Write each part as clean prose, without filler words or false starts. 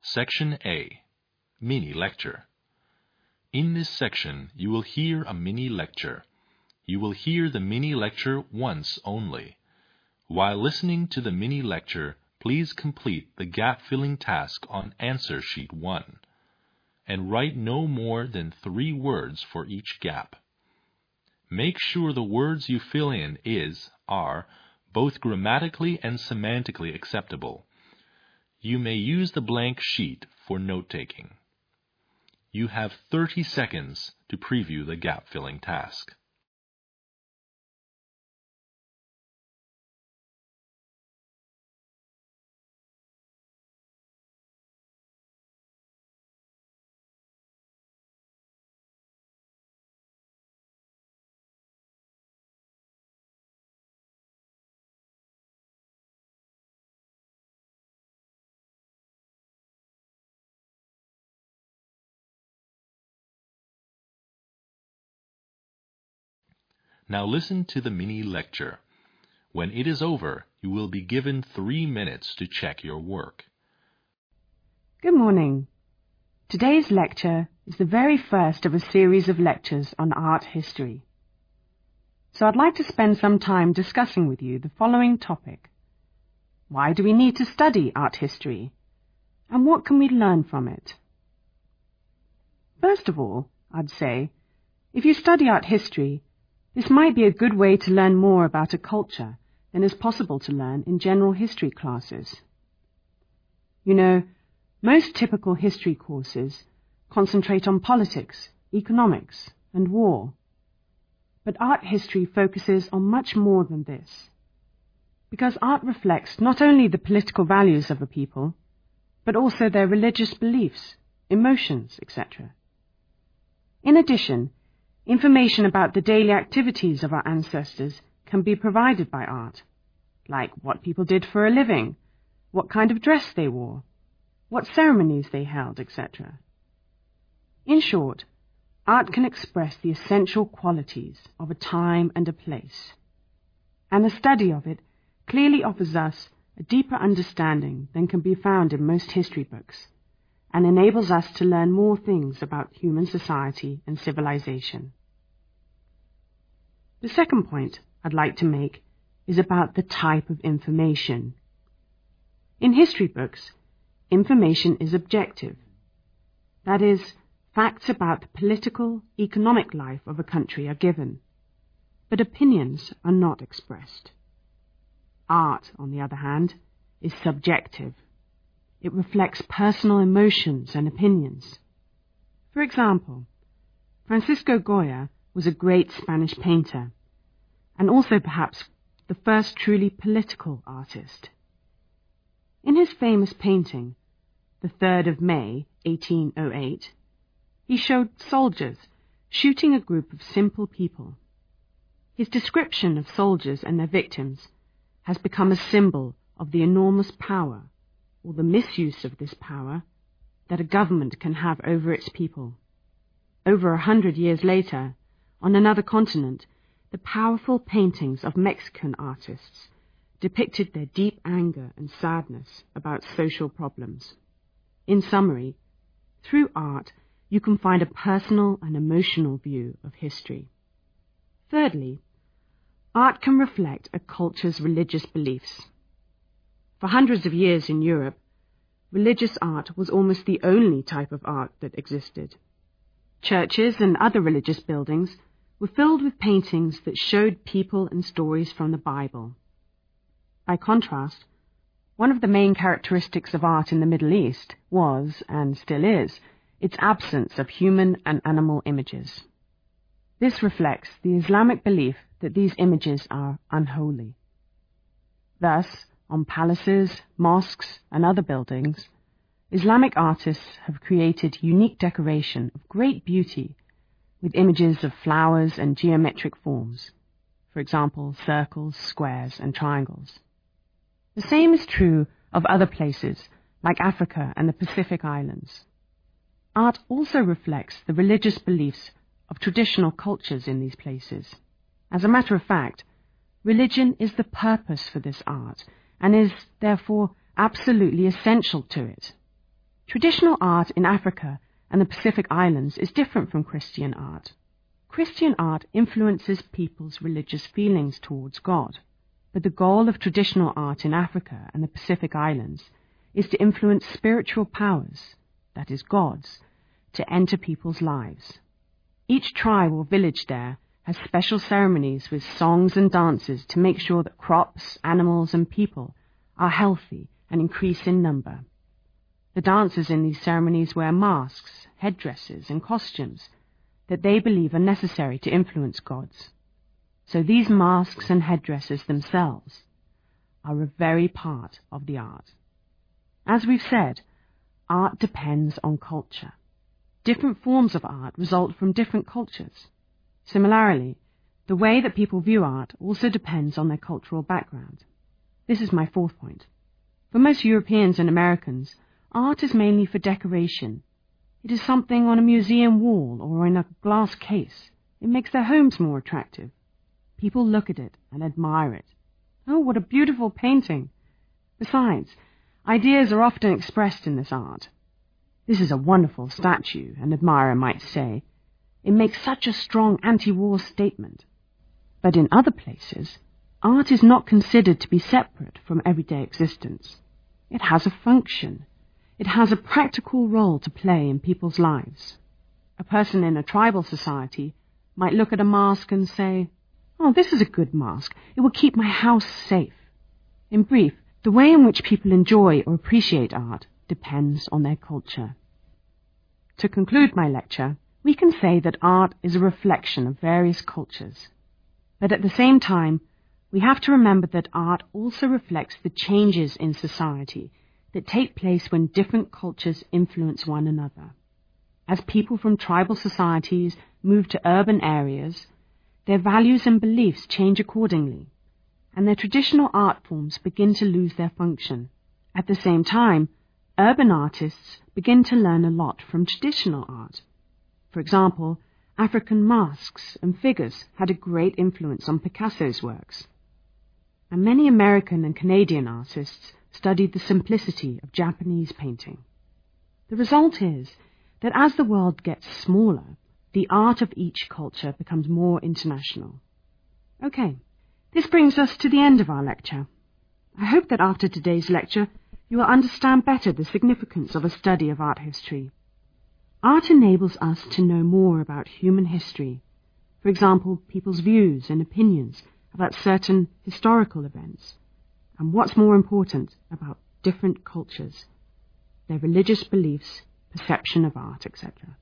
Section A. Mini Lecture. In this section, you will hear a mini lecture. You will hear the mini lecture once only. While listening to the mini lecture, please complete the gap-filling task on Answer Sheet 1, and write no more than 3 words for each gap. Make sure the words you fill in are both grammatically and semantically acceptable. You may use the blank sheet for note-taking. You have 30 seconds to preview the gap-filling task. Now listen to the mini lecture. When it is over, you will be given 3 minutes to check your work. Good morning. Today's lecture is the very first of a series of lectures on art history. So I'd like to spend some time discussing with you the following topic. Why do we need to study art history? And what can we learn from it? First of all, I'd say, if you study art history, this might be a good way to learn more about a culture than is possible to learn in general history classes. You know, most typical history courses concentrate on politics, economics, and war. But art history focuses on much more than this, because art reflects not only the political values of a people, but also their religious beliefs, emotions, etc. In addition, information about the daily activities of our ancestors can be provided by art, like what people did for a living, what kind of dress they wore, what ceremonies they held, etc. In short, art can express the essential qualities of a time and a place, and the study of it clearly offers us a deeper understanding than can be found in most history books, and enables us to learn more things about human society and civilization. The second point I'd like to make is about the type of information. In history books, information is objective. That is, facts about the political, economic life of a country are given, but opinions are not expressed. Art, on the other hand, is subjective. It reflects personal emotions and opinions. For example, Francisco Goya was a great Spanish painter, and also perhaps the first truly political artist. In his famous painting, The 3rd of May, 1808, he showed soldiers shooting a group of simple people. His description of soldiers and their victims has become a symbol of the enormous power, or the misuse of this power, that a government can have over its people. Over 100 years later, on another continent, the powerful paintings of Mexican artists depicted their deep anger and sadness about social problems. In summary, through art, you can find a personal and emotional view of history. Thirdly, art can reflect a culture's religious beliefs. For hundreds of years in Europe, religious art was almost the only type of art that existed. Churches and other religious buildings were filled with paintings that showed people and stories from the Bible. By contrast, one of the main characteristics of art in the Middle East was, and still is, its absence of human and animal images. This reflects the Islamic belief that these images are unholy. Thus, on palaces, mosques, and other buildings, Islamic artists have created unique decoration of great beauty with images of flowers and geometric forms, for example, circles, squares, and triangles. The same is true of other places, like Africa and the Pacific Islands. Art also reflects the religious beliefs of traditional cultures in these places. As a matter of fact, religion is the purpose for this art, and is, therefore, absolutely essential to it. Traditional art in Africa and the Pacific Islands is different from Christian art. Christian art influences people's religious feelings towards God, but the goal of traditional art in Africa and the Pacific Islands is to influence spiritual powers, that is gods, to enter people's lives. Each tribe or village there has special ceremonies with songs and dances to make sure that crops, animals, and people are healthy and increase in number. The dancers in these ceremonies wear masks, headdresses, and costumes that they believe are necessary to influence gods. So these masks and headdresses themselves are a very part of the art. As we've said, art depends on culture. Different forms of art result from different cultures. Similarly, the way that people view art also depends on their cultural background. This is my fourth point. For most Europeans and Americans, art is mainly for decoration. It is something on a museum wall or in a glass case. It makes their homes more attractive. People look at it and admire it. Oh, what a beautiful painting! Besides, ideas are often expressed in this art. This is a wonderful statue, an admirer might say. It makes such a strong anti-war statement. But in other places, art is not considered to be separate from everyday existence. It has a function. It has a practical role to play in people's lives. A person in a tribal society might look at a mask and say, "Oh, this is a good mask. It will keep my house safe." In brief, the way in which people enjoy or appreciate art depends on their culture. To conclude my lecture, we can say that art is a reflection of various cultures. But at the same time, we have to remember that art also reflects the changes in society that take place when different cultures influence one another. As people from tribal societies move to urban areas, their values and beliefs change accordingly, and their traditional art forms begin to lose their function. At the same time, urban artists begin to learn a lot from traditional art. For example, African masks and figures had a great influence on Picasso's works. And many American and Canadian artists studied the simplicity of Japanese painting. The result is that as the world gets smaller, the art of each culture becomes more international. Okay, this brings us to the end of our lecture. I hope that after today's lecture, you will understand better the significance of a study of art history. Art enables us to know more about human history, for example, people's views and opinions about certain historical events, and what's more important, about different cultures, their religious beliefs, perception of art, etc.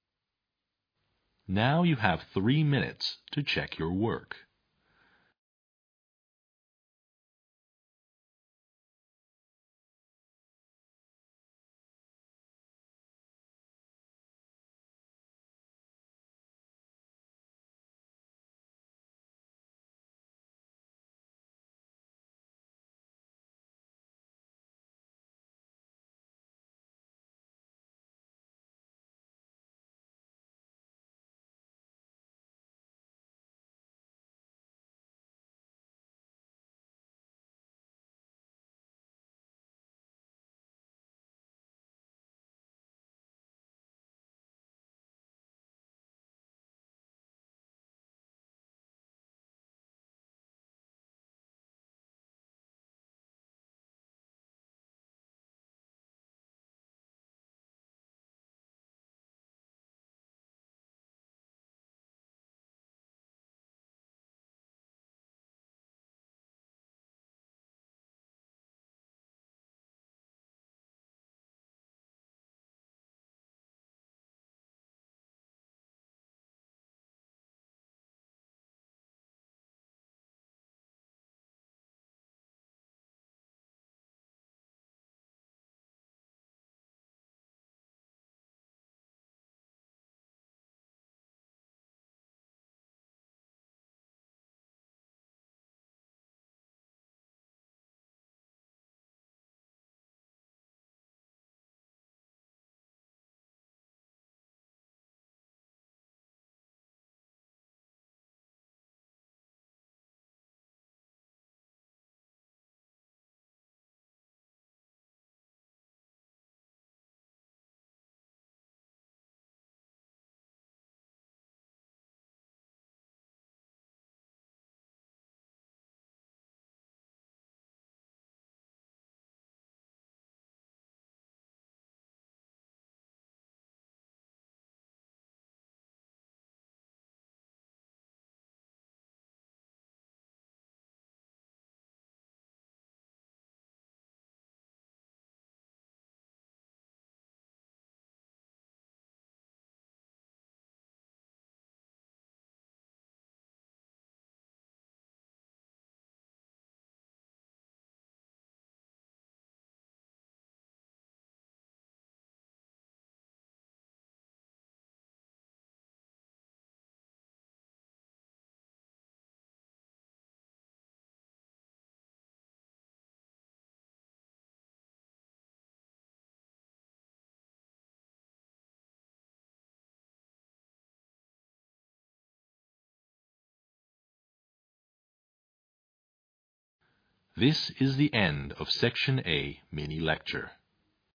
Now you have 3 minutes to check your work. This is the end of Section A mini lecture.